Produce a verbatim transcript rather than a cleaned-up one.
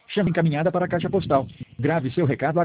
Chame encaminhada para a caixa postal. Grave seu recado